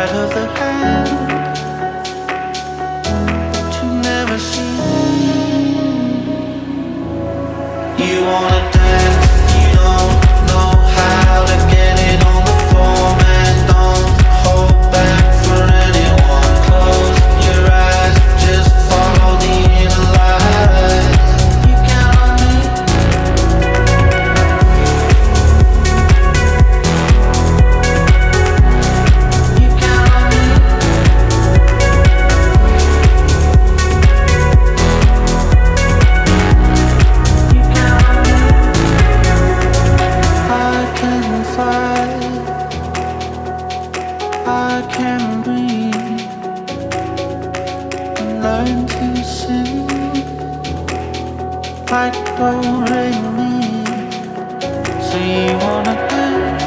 sleight of the hand that you never seen. You wanna dance, you don't know how to get it on the floor, man. Don't hold back for anyone. Close your eyes, just follow the inner light. You count on me. You count on me. You count on me. I can fly, I can breathe, and learn to sing like do re mi. So you wanna dance?